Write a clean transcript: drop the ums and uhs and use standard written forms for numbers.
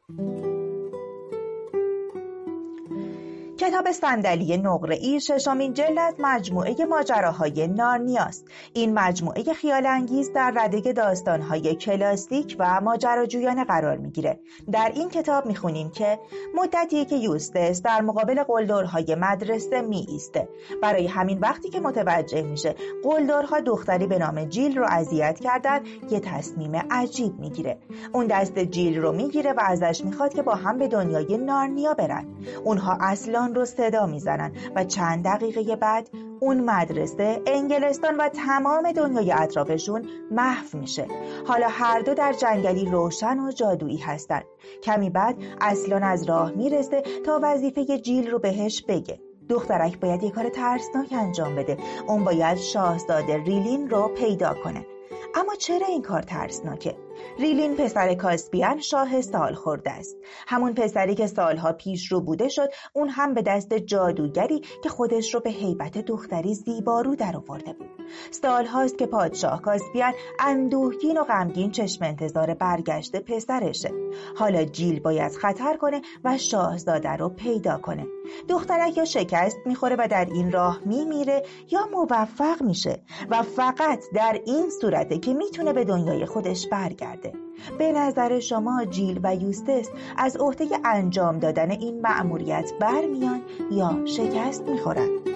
کتاب صندلی نقره‌ای ششمین جلد از مجموعه ماجراهای نارنیاست. این مجموعه خیال‌انگیز در رده داستان‌های کلاسیک و ماجراجویانه قرار می‌گیره. در این کتاب می‌خونیم که مدتی که یوستس در مقابل قلدرهای مدرسه می‌ایسته. برای همین وقتی که متوجه میشه قلدرها دختری به نام جیل رو اذیت کردن، یه تصمیم عجیب می‌گیره. اون دست جیل رو می‌گیره و ازش می‌خواد که با هم به دنیای نارنیا برن. اونها اصلاً رو صدا میزنن و چند دقیقه بعد اون مدرسه، انگلستان و تمام دنیای اطرافشون محو میشه. حالا هر دو در جنگلی روشن و جادویی هستن. کمی بعد اصلاً از راه میرسه تا وظیفه جیل رو بهش بگه. دخترک باید یه کار ترسناک انجام بده. اون باید شاهزاده ریلین رو پیدا کنه. اما چرا این کار ترسناکه؟ ریلین پسر کاسپیان شاه سالخورده است. همون پسری که سالها پیش رو بوده شد، اون هم به دست جادوگری که خودش رو به هیبت دختری زیبارو در آورده بود. سالهاست که پادشاه کاسپیان اندوهگین و غمگین چشم انتظار برگشت پسرشه. حالا جیل باید خطر کنه و شاهزاده رو پیدا کنه. دخترک یا شکست میخوره و در این راه میمیره یا موفق میشه و فقط در این صورته که میتونه به دنیای خودش برگرده. به نظر شما جیل و یوستس از عهده انجام دادن این مأموریت برمیان یا شکست میخورن؟